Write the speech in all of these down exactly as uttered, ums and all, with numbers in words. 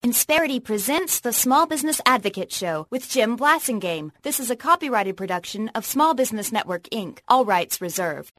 Insperity presents the Small Business Advocate Show with Jim Blasingame. This is a copyrighted production of Small Business Network, Incorporated. All rights reserved.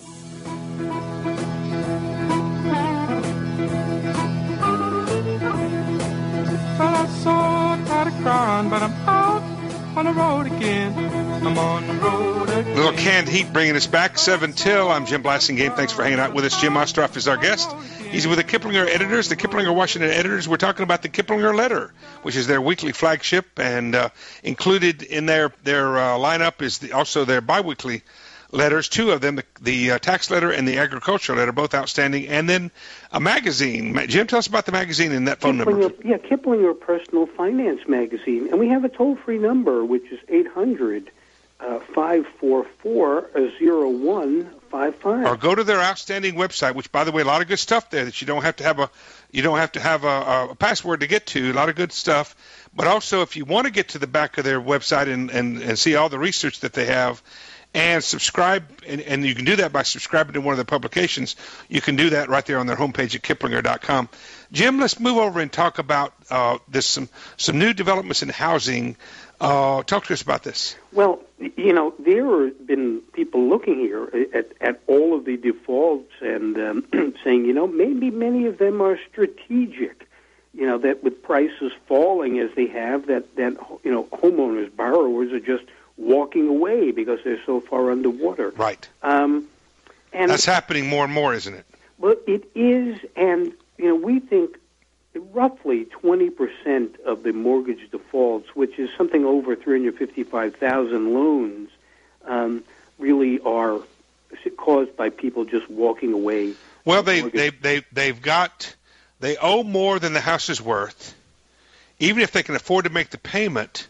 Well, I saw Toddy crying, but I'm out on the road again. I'm on the road again. Little Canned Heat bringing us back. seven till. I'm Jim Blasingame. Thanks for hanging out with us. Jim Ostroff is our guest. He's with the Kiplinger editors, the Kiplinger Washington editors. We're talking about the Kiplinger Letter, which is their weekly flagship, and uh, included in their their uh, lineup is the, also their biweekly letters, two of them, the, the uh, tax letter and the agricultural letter, both outstanding, and then a magazine. Jim, tell us about the magazine and that phone Kiplinger, number. Yeah, Kiplinger Personal Finance Magazine, and we have a toll-free number, which is eight hundred, five four four, zero one five five. Or go to their outstanding website, which, by the way, a lot of good stuff there that you don't have to have a you don't have to have a, a password to get to. A lot of good stuff. But also, if you want to get to the back of their website and, and, and see all the research that they have, and subscribe, and, and you can do that by subscribing to one of their publications. You can do that right there on their homepage at Kiplinger dot com. Jim, let's move over and talk about uh, this some some new developments in housing. Uh, talk to us about this. Well, you know, there have been people looking here at, at all of the defaults and um, saying, you know, maybe many of them are strategic. You know, that with prices falling as they have, that, that you know, homeowners, borrowers are just walking away because they're so far underwater. Right. Um, and That's happening more and more, isn't it? Well, it is, and, you know, we think roughly twenty percent of the mortgage defaults, which is something over three hundred fifty-five thousand loans, um, really are caused by people just walking away. Well, they, they, they, they've got, they owe more than the house is worth. Even if they can afford to make the payment,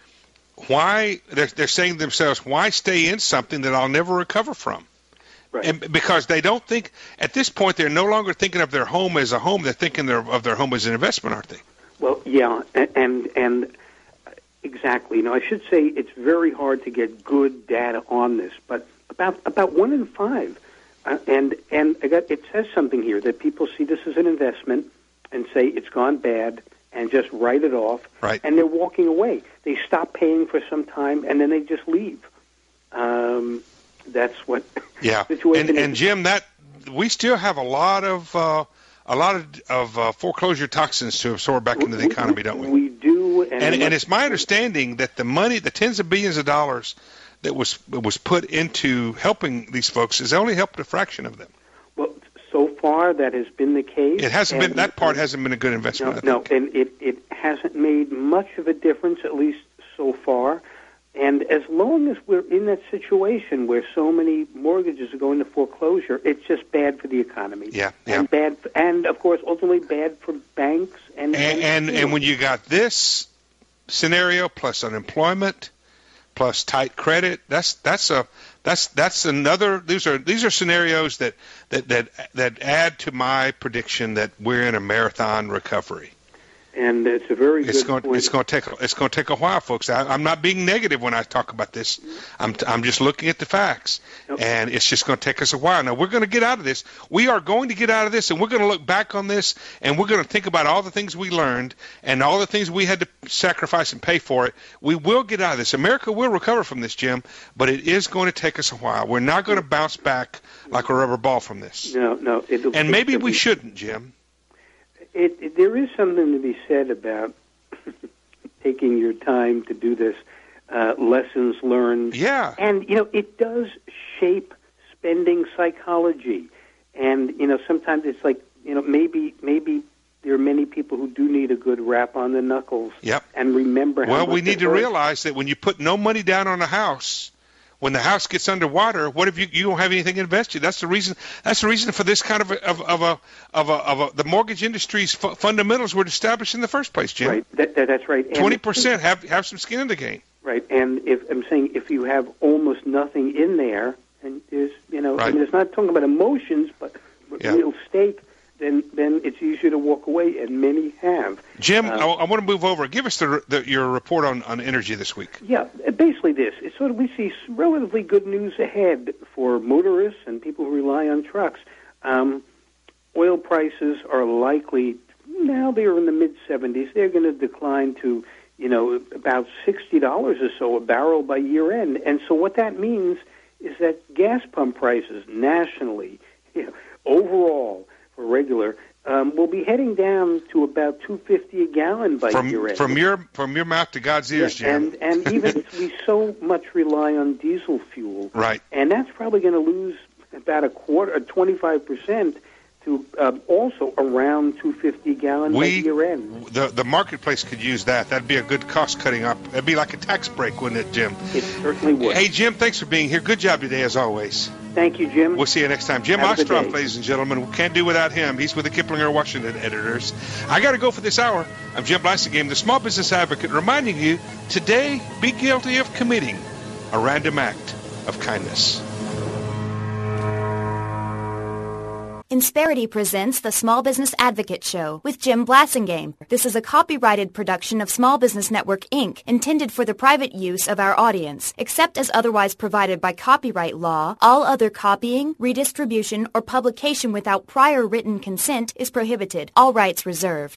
why, they're, they're saying to themselves, why stay in something that I'll never recover from? Right. And because they don't think, at this point, they're no longer thinking of their home as a home. They're thinking their, of their home as an investment, aren't they? Well, yeah, and and exactly. You know, I should say it's very hard to get good data on this, but about about one in five, uh, and and I got, it says something here that people see this as an investment and say it's gone bad and just write it off, right. And they're walking away. They stop paying for some time and then they just leave. Um, that's what. Yeah, situation and, is. and Jim, that we still have a lot of uh, a lot of, of uh, foreclosure toxins to absorb back into the economy, don't we? We do, and, and, and it's my understanding that the money, the tens of billions of dollars that was was put into helping these folks, has only helped a fraction of them. Well, so far that has been the case. It hasn't and, been that part hasn't been a good investment. No, I think. no, and it it hasn't made much of a difference, at least so far. And as long as we're in that situation where so many mortgages are going to foreclosure, it's just bad for the economy. Yeah, yeah. And bad, for, and of course, ultimately bad for banks. And and and, and when you got this scenario plus unemployment, plus tight credit, that's that's a that's that's another. These are these are scenarios that that that that add to my prediction that we're in a marathon recovery. And it's a very it's good going, point. It's going to take. It's going to take a while, folks. I, I'm not being negative when I talk about this. I'm. I'm just looking at the facts, Nope. and it's just going to take us a while. Now we're going to get out of this. We are going to get out of this, and we're going to look back on this, and we're going to think about all the things we learned and all the things we had to sacrifice and pay for it. We will get out of this. America will recover from this, Jim, but it is going to take us a while. We're not going to bounce back like a rubber ball from this. No, no. It'll, and maybe it'll we be, shouldn't, Jim. It, it, there is something to be said about taking your time to do this, uh, lessons learned. Yeah. And, you know, it does shape spending psychology. And, you know, sometimes it's like, you know, maybe maybe there are many people who do need a good rap on the knuckles. Yep. And remember how Well, much we need it to hurts. realize that when you put no money down on a house, when the house gets underwater, what if you you don't have anything invested? That's the reason. That's the reason for this kind of a, of, of a of a of a the mortgage industry's fu- fundamentals were established in the first place, Jim. Right. That, that, that's right. Twenty percent have have some skin in the game. Right. And if I'm saying if you have almost nothing in there, and there's you know, Right. I mean, it's not talking about emotions, but Yeah. real stake. Then, then it's easier to walk away, and many have. Jim, Uh, I, I want to move over. Give us the, the your report on, on energy this week. Yeah, basically this. It's sort of we see relatively good news ahead for motorists and people who rely on trucks. Um, oil prices are likely, now they're in the mid seventies. They're going to decline to, you know, about sixty dollars or so a barrel by year end. And so what that means is that gas pump prices nationally, you know, overall for regular, um, will be heading down to about two fifty a gallon by from, year end. From your from your mouth to God's ears, yeah, Jim. And and even we so much rely on diesel fuel, right? And that's probably going to lose about a quarter, twenty-five percent. To um, also around two fifty a gallon by year end. The the marketplace could use that. That'd be a good cost cutting up. That'd be like a tax break, wouldn't it, Jim? It certainly would. Hey, Jim, thanks for being here. Good job today, as always. Thank you, Jim. We'll see you next time. Jim Ostroff, ladies and gentlemen. We can't do without him. He's with the Kiplinger Washington editors. I got to go for this hour. I'm Jim Blasingame, the Small Business Advocate, reminding you today, be guilty of committing a random act of kindness. Insperity presents the Small Business Advocate Show with Jim Blasingame. This is a copyrighted production of Small Business Network, Incorporated, intended for the private use of our audience. Except as otherwise provided by copyright law, all other copying, redistribution, or publication without prior written consent is prohibited. All rights reserved.